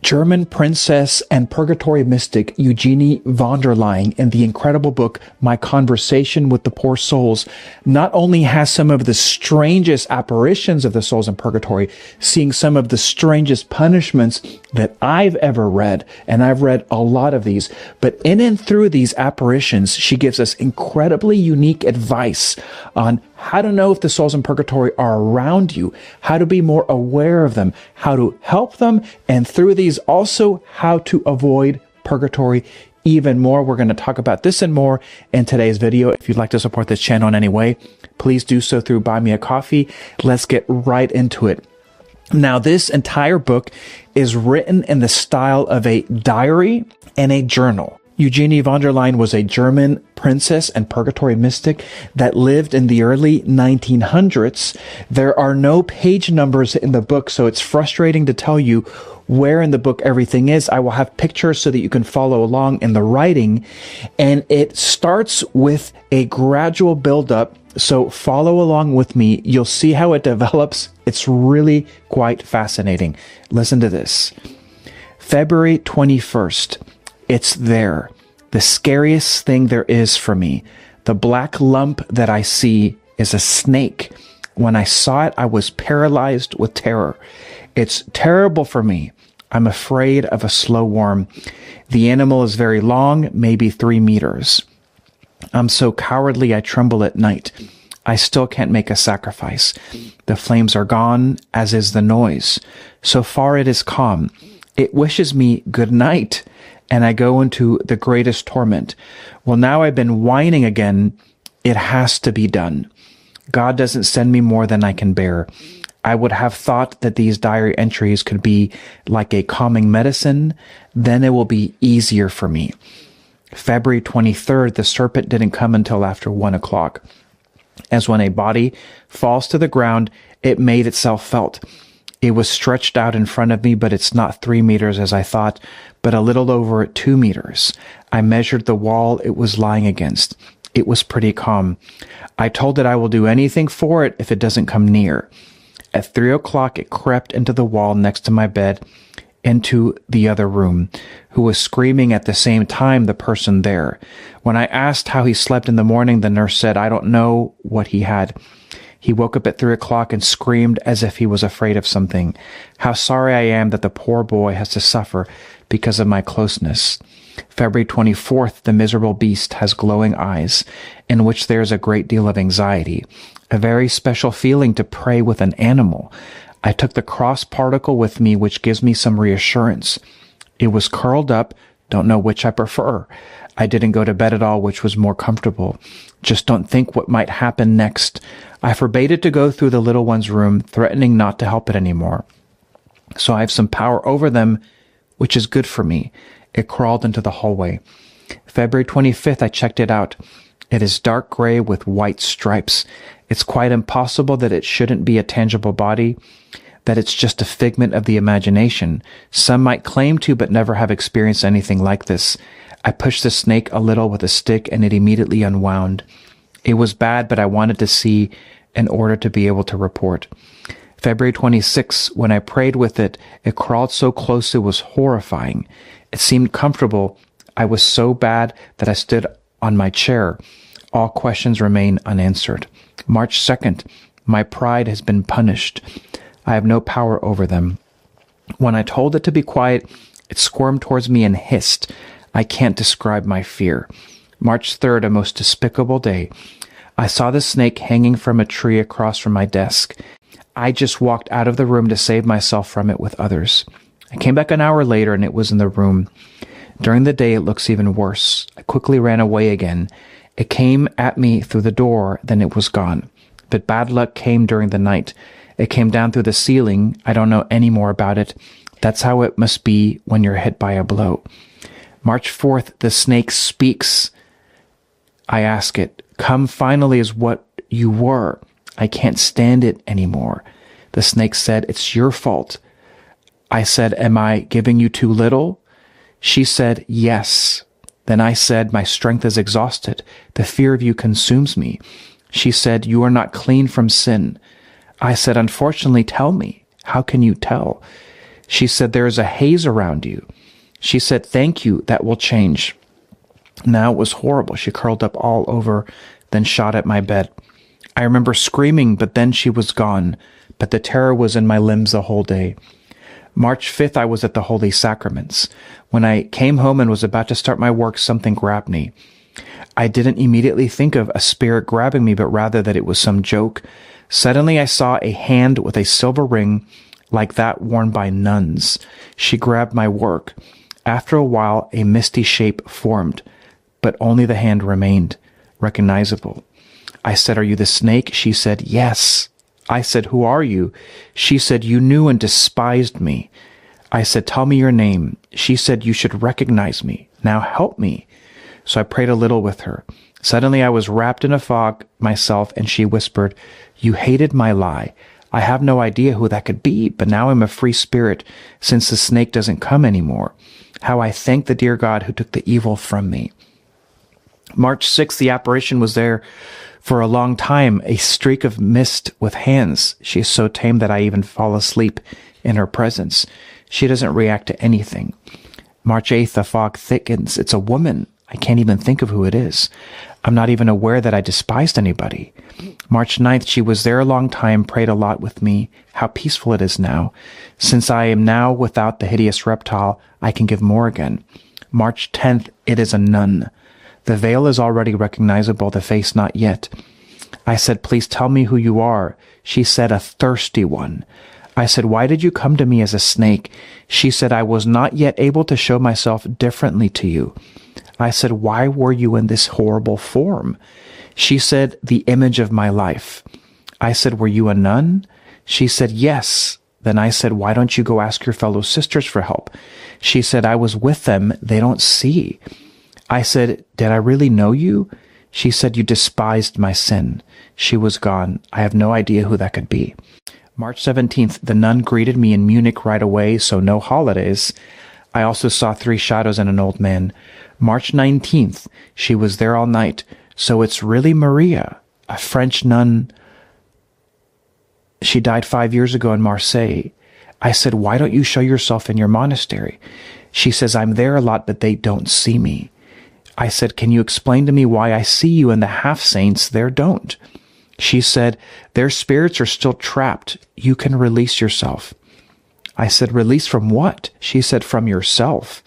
German princess and purgatory mystic Eugenie von der Leyen in the incredible book My Conversation with the Poor Souls not only has some of the strangest apparitions of the souls in purgatory, seeing some of the strangest punishments that I've ever read, and I've read a lot of these, but in and through these apparitions, she gives us incredibly unique advice on how to know if the souls in purgatory are around you, how to be more aware of them, how to help them, and through these also how to avoid purgatory even more. We're going to talk about this and more in today's video. If you'd like to support this channel in any way, please do so through Buy Me a Coffee. Let's get right into it. Now, this entire book is written in the style of a diary and a journal. Eugenie von der Leyen was a German princess and purgatory mystic that lived in the early 1900s. There are no page numbers in the book, so it's frustrating to tell you where in the book everything is. I will have pictures so that you can follow along in the writing. And it starts with a gradual buildup. So follow along with me. You'll see how it develops. It's really quite fascinating. Listen to this. February 21st. It's there. The scariest thing there is for me. The black lump that I see is a snake. When I saw it, I was paralyzed with terror. It's terrible for me. I'm afraid of a slow worm. The animal is very long, maybe 3 meters. I'm so cowardly I tremble at night. I still can't make a sacrifice. The flames are gone, as is the noise. So far it is calm. It wishes me good night, and I go into the greatest torment. Well, now I've been whining again. It has to be done. God doesn't send me more than I can bear. I would have thought that these diary entries could be like a calming medicine. Then it will be easier for me. February 23rd, the serpent didn't come until after 1 o'clock. As when a body falls to the ground, it made itself felt. It was stretched out in front of me, but it's not 3 meters as I thought, but a little over 2 meters. I measured the wall it was lying against. It was pretty calm. I told it I will do anything for it if it doesn't come near. At 3 o'clock, it crept into the wall next to my bed, into the other room, who was screaming at the same time, the person there. When I asked how he slept in the morning, the nurse said, I don't know what he had. He woke up at 3 o'clock and screamed as if he was afraid of something. How sorry I am that the poor boy has to suffer because of my closeness. February 24th, the miserable beast has glowing eyes, in which there is a great deal of anxiety, a very special feeling to pray with an animal. I took the cross particle with me, which gives me some reassurance. It was curled up, don't know which I prefer. I didn't go to bed at all, which was more comfortable. Just don't think what might happen next. I forbade it to go through the little one's room, threatening not to help it anymore. So I have some power over them, which is good for me. It crawled into the hallway. February 25th, I checked it out. It is dark gray with white stripes. It's quite impossible that it shouldn't be a tangible body, that it's just a figment of the imagination. Some might claim to, but never have experienced anything like this. I pushed the snake a little with a stick, and it immediately unwound. It was bad, but I wanted to see in order to be able to report. February 26, when I prayed with it, it crawled so close it was horrifying. It seemed comfortable. I was so bad that I stood on my chair. All questions remain unanswered. March 2nd, my pride has been punished. I have no power over them. When I told it to be quiet, it squirmed towards me and hissed. I can't describe my fear. March 3rd, a most despicable day. I saw the snake hanging from a tree across from my desk. I just walked out of the room to save myself from it with others. I came back an hour later and it was in the room. During the day, it looks even worse. I quickly ran away again. It came at me through the door, then it was gone. But bad luck came during the night. It came down through the ceiling. I don't know any more about it. That's how it must be when you're hit by a blow. March 4th, the snake speaks. I ask it, come finally as what you were. I can't stand it anymore. The snake said, it's your fault. I said, am I giving you too little? She said, yes. Then I said, my strength is exhausted. The fear of you consumes me. She said, you are not clean from sin. I said, unfortunately, tell me. How can you tell? She said, there is a haze around you. She said, thank you, that will change. Now it was horrible. She curled up all over, then shot at my bed. I remember screaming, but then she was gone. But the terror was in my limbs the whole day. March 5th, I was at the Holy Sacraments. When I came home and was about to start my work, something grabbed me. I didn't immediately think of a spirit grabbing me, but rather that it was some joke. Suddenly I saw a hand with a silver ring like that worn by nuns. She grabbed my work. After a while, a misty shape formed, but only the hand remained, recognizable. I said, are you the snake? She said, yes. I said, who are you? She said, you knew and despised me. I said, tell me your name. She said, you should recognize me. Now help me. So I prayed a little with her. Suddenly I was wrapped in a fog myself, and she whispered, you hated my lie. I have no idea who that could be, but now I'm a free spirit since the snake doesn't come anymore. How I thank the dear God who took the evil from me. March 6th, the apparition was there for a long time, a streak of mist with hands. She is so tame that I even fall asleep in her presence. She doesn't react to anything. March 8th, the fog thickens. It's a woman. I can't even think of who it is. I'm not even aware that I despised anybody. March 9th, she was there a long time, prayed a lot with me. How peaceful it is now. Since I am now without the hideous reptile, I can give more again. March 10th, it is a nun. The veil is already recognizable, the face not yet. I said, please tell me who you are. She said, a thirsty one. I said, why did you come to me as a snake? She said, I was not yet able to show myself differently to you. I said, why were you in this horrible form? She said, the image of my life. I said, were you a nun? She said, yes. Then I said, why don't you go ask your fellow sisters for help? She said, I was with them. They don't see. I said, did I really know you? She said, you despised my sin. She was gone. I have no idea who that could be. March 17th, the nun greeted me in Munich right away, so no holidays. I also saw 3 shadows and an old man. March 19th, she was there all night. So it's really Maria, a French nun. She died 5 years ago in Marseille. I said, why don't you show yourself in your monastery? She says, I'm there a lot, but they don't see me. I said, can you explain to me why I see you and the half-saints there don't? She said, their spirits are still trapped. You can release yourself. I said, release from what? She said, from yourself.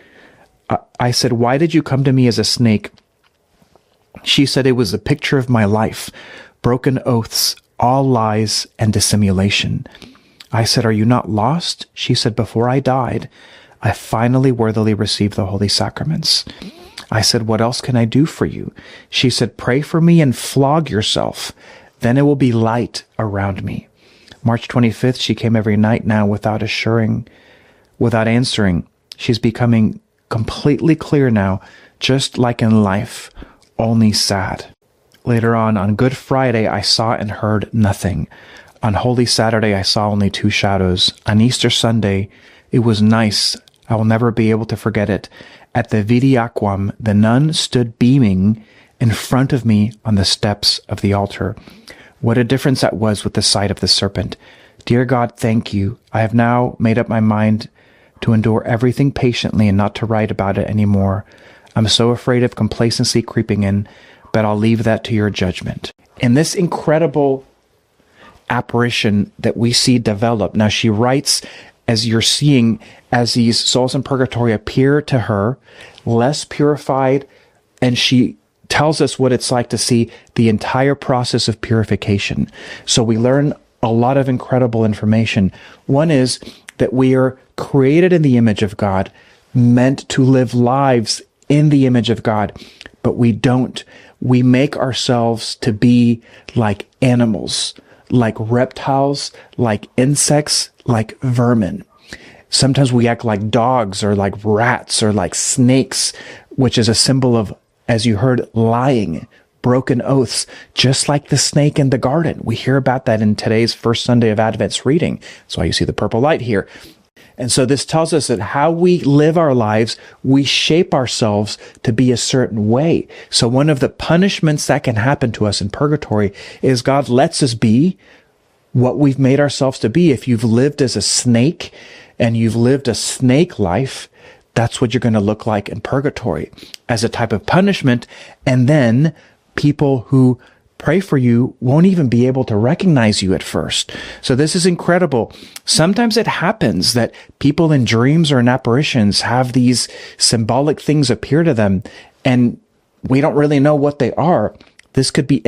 I said, why did you come to me as a snake? She said, it was a picture of my life, broken oaths, all lies and dissimulation. I said, are you not lost? She said, before I died, I finally worthily received the Holy Sacraments. I said, what else can I do for you? She said, pray for me and flog yourself. Then it will be light around me. March 25th, she came every night now without answering. She's becoming completely clear now, just like in life, only sad. Later on Good Friday, I saw and heard nothing. On Holy Saturday, I saw only 2 shadows. On Easter Sunday, it was nice. I will never be able to forget it. At the Vidi Aquam, the nun stood beaming in front of me on the steps of the altar. What a difference that was with the sight of the serpent. Dear God, thank you. I have now made up my mind to endure everything patiently and not to write about it anymore. I'm so afraid of complacency creeping in, but I'll leave that to your judgment. In this incredible apparition that we see develop, now she writes, as you're seeing, as these souls in purgatory appear to her, less purified, and she tells us what it's like to see the entire process of purification. So we learn a lot of incredible information. One is that we are created in the image of God, meant to live lives in the image of God, but we don't. We make ourselves to be like animals, like reptiles, like insects, like vermin. Sometimes we act like dogs or like rats or like snakes, which is a symbol of, as you heard, lying, broken oaths, just like the snake in the garden. We hear about that in today's first Sunday of Advent's reading. That's why you see the purple light here. And so this tells us that how we live our lives, we shape ourselves to be a certain way. So one of the punishments that can happen to us in purgatory is God lets us be what we've made ourselves to be. If you've lived as a snake and you've lived a snake life, that's what you're going to look like in purgatory as a type of punishment. And then people who pray for you won't even be able to recognize you at first. So this is incredible. Sometimes it happens that people in dreams or in apparitions have these symbolic things appear to them, and we don't really know what they are. This could be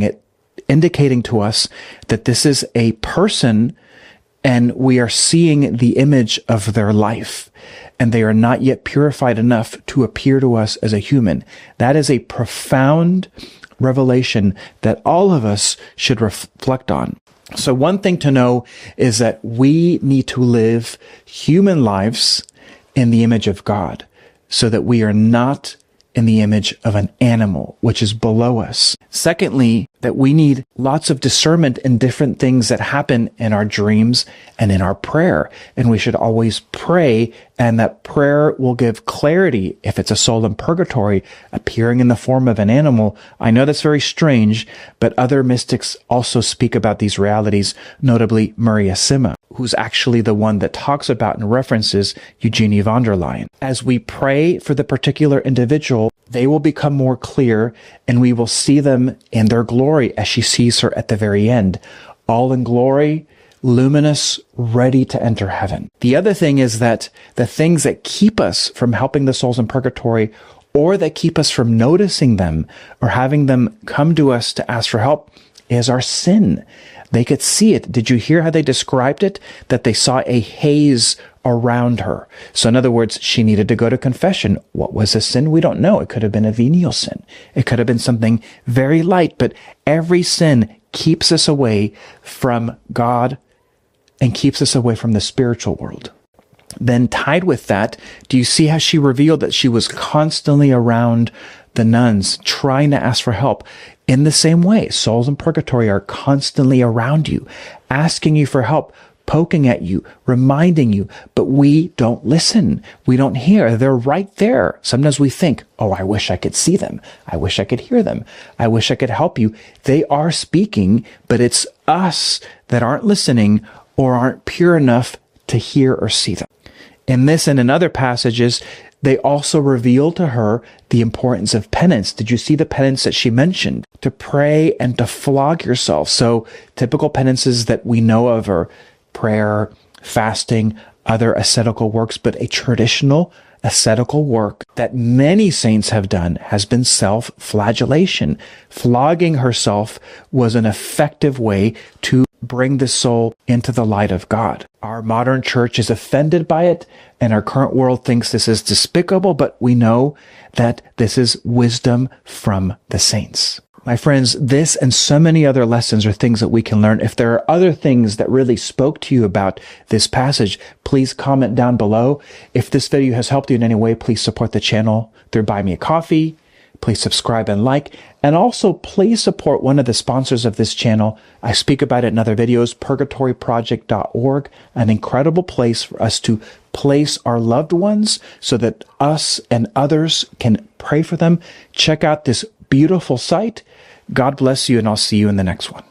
indicating to us that this is a person, and we are seeing the image of their life, and they are not yet purified enough to appear to us as a human. That is a profound revelation that all of us should reflect on. So one thing to know is that we need to live human lives in the image of God, so that we are not in the image of an animal, which is below us. Secondly, that we need lots of discernment in different things that happen in our dreams and in our prayer. And we should always pray, and that prayer will give clarity if it's a soul in purgatory appearing in the form of an animal. I know that's very strange, but other mystics also speak about these realities, notably Maria Sima, who's actually the one that talks about and references Eugenie von der Leyen. As we pray for the particular individual, they will become more clear, and we will see them in their glory as she sees her at the very end, all in glory, luminous, ready to enter heaven. The other thing is that the things that keep us from helping the souls in purgatory, or that keep us from noticing them or having them come to us to ask for help, is our sin. They could see it. Did you hear how they described it? That they saw a haze around her. So in other words, she needed to go to confession. What was a sin? We don't know. It could have been a venial sin. It could have been something very light, but every sin keeps us away from God and keeps us away from the spiritual world. Then tied with that, do you see how she revealed that she was constantly around the nuns, trying to ask for help? In the same way, souls in purgatory are constantly around you, asking you for help, poking at you, reminding you, but we don't listen. We don't hear. They're right there. Sometimes we think, oh, I wish I could see them. I wish I could hear them. I wish I could help you. They are speaking, but it's us that aren't listening or aren't pure enough to hear or see them. In this and in other passages, they also reveal to her the importance of penance. Did you see the penance that she mentioned? To pray and to flog yourself. So typical penances that we know of are prayer, fasting, other ascetical works, but a traditional ascetical work that many saints have done has been self-flagellation. Flogging herself was an effective way to bring the soul into the light of God. Our modern church is offended by it, and our current world thinks this is despicable, but we know that this is wisdom from the saints. My friends, this and so many other lessons are things that we can learn. If there are other things that really spoke to you about this passage, please comment down below. If this video has helped you in any way, please support the channel through Buy Me a Coffee. Please subscribe and like, and also please support one of the sponsors of this channel. I speak about it in other videos, purgatoryproject.org, an incredible place for us to place our loved ones so that us and others can pray for them. Check out this beautiful site. God bless you, and I'll see you in the next one.